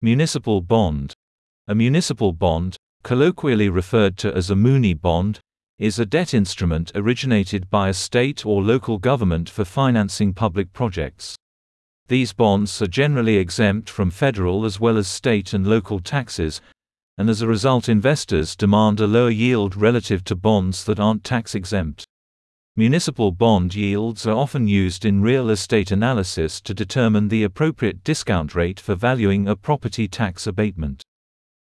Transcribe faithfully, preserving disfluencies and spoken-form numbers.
Municipal bond. A municipal bond, colloquially referred to as a muni bond, is a debt instrument originated by a state or local government for financing public projects. These bonds are generally exempt from federal as well as state and local taxes, and as a result investors demand a lower yield relative to bonds that aren't tax-exempt. Municipal bond yields are often used in real estate analysis to determine the appropriate discount rate for valuing a property tax abatement.